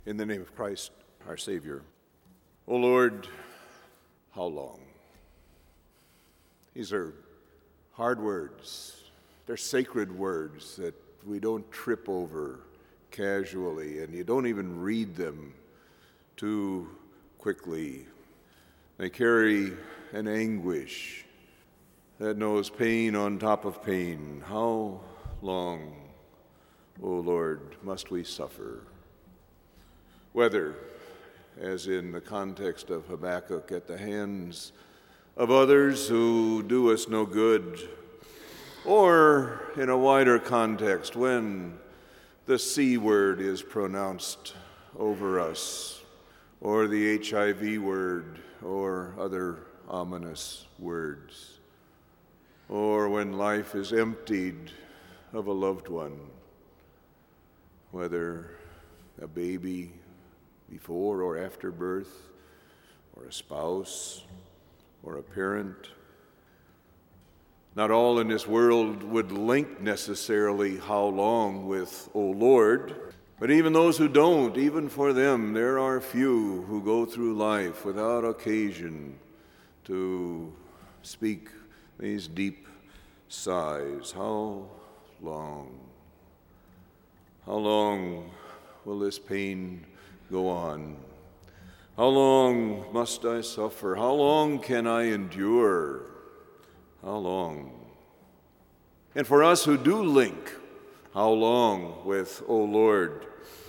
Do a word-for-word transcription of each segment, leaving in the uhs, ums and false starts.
In the name of Christ, our Savior. O Lord, how long? These are hard words. They're sacred words that we don't trip over casually, and you don't even read them too quickly. They carry an anguish that knows pain on top of pain. How long, O Lord, must we suffer? Whether, as in the context of Habakkuk, at the hands of others who do us no good, or in a wider context, when the C word is pronounced over us, or the H I V word, or other ominous words, or when life is emptied of a loved one, whether a baby before or after birth, or a spouse, or a parent. Not all in this world would link necessarily how long with, O Lord, but even those who don't, even for them, there are few who go through life without occasion to speak these deep sighs. How long? How long will this pain go on? How long must I suffer? How long can I endure? How long? And for us who do link, how long with, O Lord?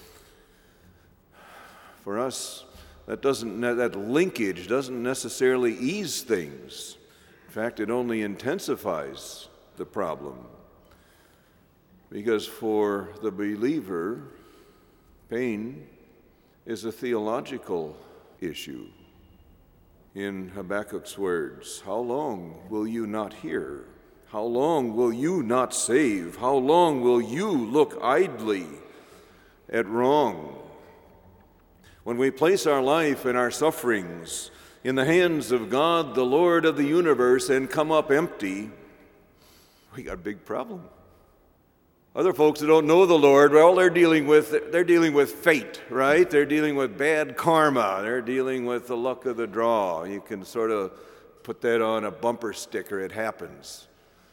For us, that doesn't that linkage doesn't necessarily ease things. In fact, it only intensifies the problem. Because for the believer, pain is a theological issue. In Habakkuk's words, how long will you not hear? How long will you not save? How long will you look idly at wrong? When we place our life and our sufferings in the hands of God, the Lord of the universe, and come up empty, we got a big problem. Other folks that don't know the Lord, well, they're dealing with they're dealing with fate, right? They're dealing with bad karma. They're dealing with the luck of the draw. You can sort of put that on a bumper sticker. It happens.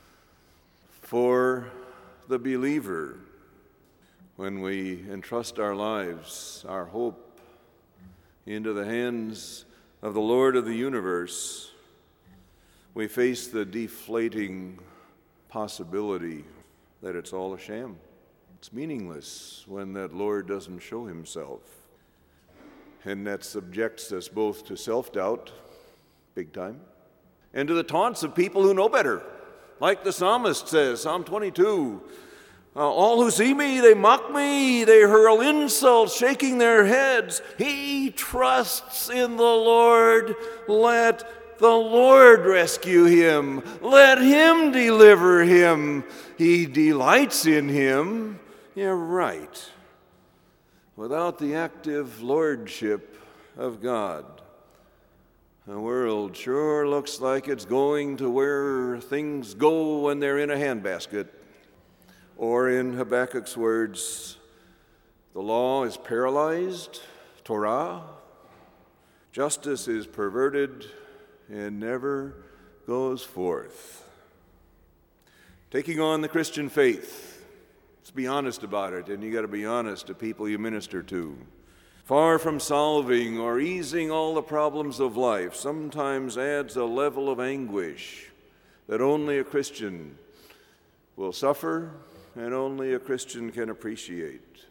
For the believer, when we entrust our lives, our hope, into the hands of the Lord of the universe, we face the deflating possibility that it's all a sham. It's meaningless when that Lord doesn't show himself. And that subjects us both to self-doubt, big time, and to the taunts of people who know better. Like the psalmist says, Psalm twenty-two, uh, all who see me, they mock me, they hurl insults, shaking their heads. He trusts in the Lord. Let the Lord rescue him. Let him deliver him. He delights in him. Yeah, right. Without the active lordship of God, the world sure looks like it's going to where things go when they're in a handbasket. Or in Habakkuk's words, the law is paralyzed, Torah. Justice is perverted and never goes forth. Taking on the Christian faith, let's be honest about it, and you got to be honest to people you minister to. Far from solving or easing all the problems of life, sometimes adds a level of anguish that only a Christian will suffer and only a Christian can appreciate.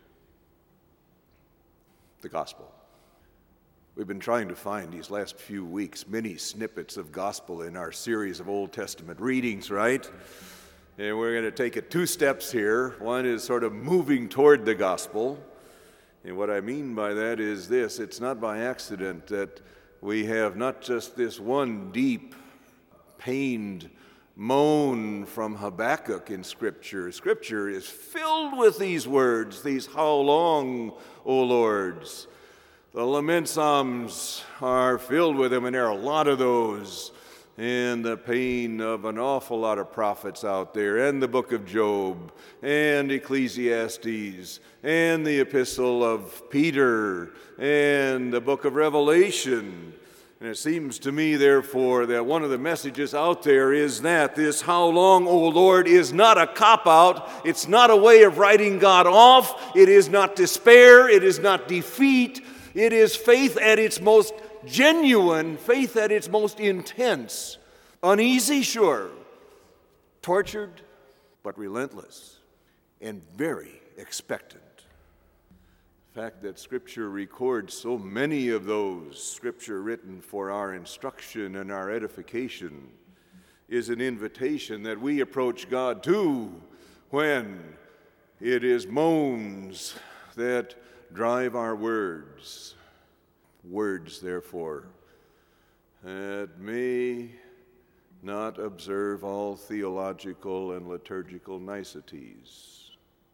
The gospel. We've been trying to find these last few weeks many snippets of gospel in our series of Old Testament readings, right? And we're going to take it two steps here. One is sort of moving toward the gospel. And what I mean by that is this: it's not by accident that we have not just this one deep, pained moan from Habakkuk in Scripture. Scripture is filled with these words, these how long, O Lords. The lament psalms are filled with them, and there are a lot of those. and the pain of an awful lot of prophets out there, and the book of Job, and Ecclesiastes, and the epistle of Peter, and the book of Revelation. And it seems to me, therefore, that one of the messages out there is that this "how long, O Lord" is not a cop-out. It's not a way of writing God off. It is not despair. It is not defeat. It is faith at its most genuine, faith at its most intense. Uneasy, sure. Tortured, but relentless. And very expectant. The fact that Scripture records so many of those, Scripture written for our instruction and our edification, is an invitation that we approach God to when it is moans that drive our words. Words, therefore, that may not observe all theological and liturgical niceties.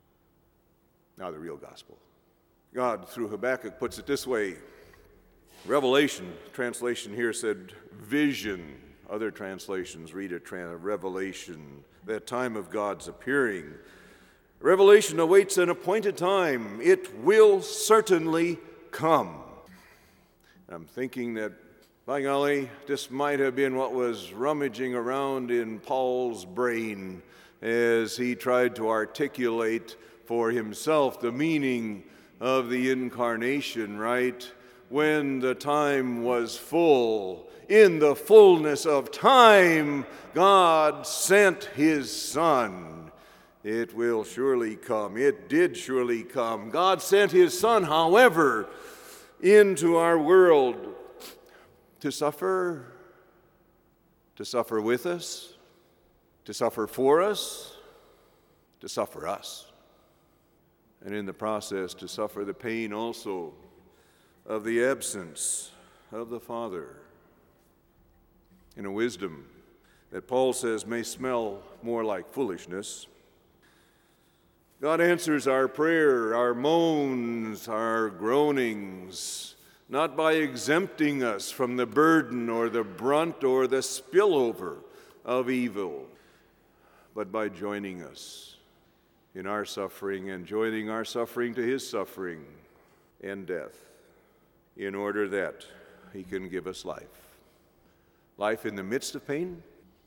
Now, the real gospel. God, through Habakkuk, puts it this way. Revelation, translation here said vision. Other translations read it trans- revelation, that time of God's appearing. Revelation awaits an appointed time. It will certainly come. I'm thinking that, by golly, this might have been what was rummaging around in Paul's brain as he tried to articulate for himself the meaning of the incarnation, right? When the time was full, in the fullness of time, God sent his Son. It will surely come. It did surely come. God sent his Son, however, into our world to suffer, to suffer with us, to suffer for us, to suffer us. And in the process, to suffer the pain also of the absence of the Father. In a wisdom that Paul says may smell more like foolishness, God answers our prayer, our moans, our groanings, not by exempting us from the burden or the brunt or the spillover of evil, but by joining us in our suffering and joining our suffering to his suffering and death, in order that he can give us life. Life in the midst of pain,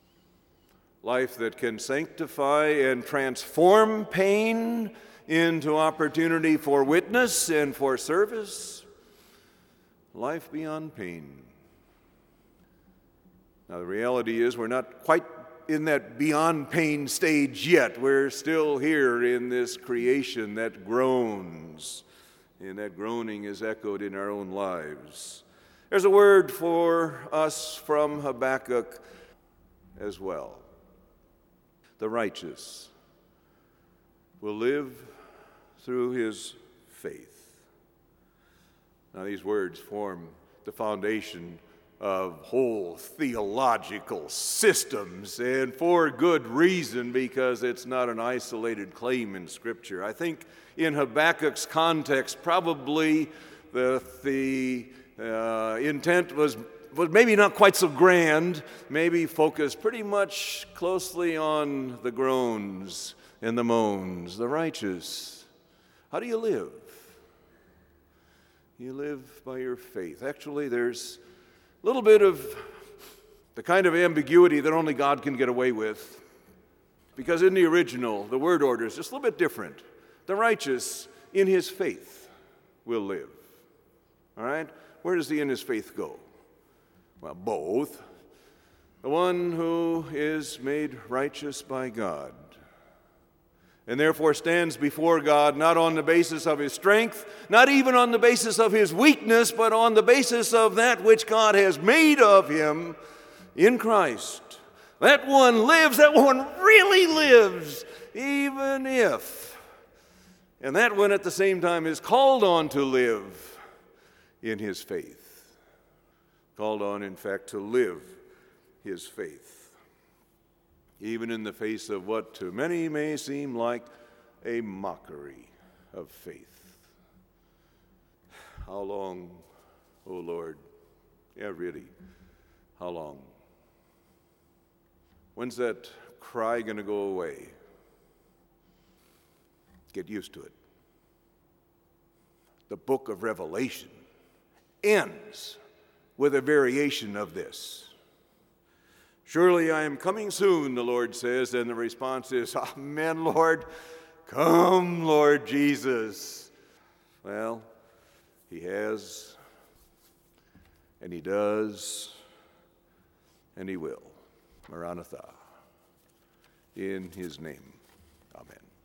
life that can sanctify and transform pain into opportunity for witness and for service, life beyond pain. Now, the reality is we're not quite in that beyond pain stage yet. We're still here in this creation that groans, and that groaning is echoed in our own lives. There's a word for us from Habakkuk as well. The righteous will live through his faith. Now, these words form the foundation of whole theological systems, and for good reason, because it's not an isolated claim in Scripture. I think in Habakkuk's context, probably the, the uh, intent was, was maybe not quite so grand, maybe focused pretty much closely on the groans and the moans, the righteous. How do you live? You live by your faith. Actually, there's a little bit of the kind of ambiguity that only God can get away with, because in the original, the word order is just a little bit different. The righteous in his faith will live. All right? Where does the in his faith go? Well, both. The one who is made righteous by God, and therefore stands before God not on the basis of his strength, not even on the basis of his weakness, but on the basis of that which God has made of him in Christ. That one lives, that one really lives, even if. And that one at the same time is called on to live in his faith. Called on, in fact, to live his faith. Even in the face of what to many may seem like a mockery of faith. How long, O Lord? Yeah, really, how long? When's that cry going to go away? Get used to it. The book of Revelation ends with a variation of this. Surely I am coming soon, the Lord says, and the response is, Amen, Lord. Come, Lord Jesus. Well, he has, and he does, and he will. Maranatha. In his name, amen.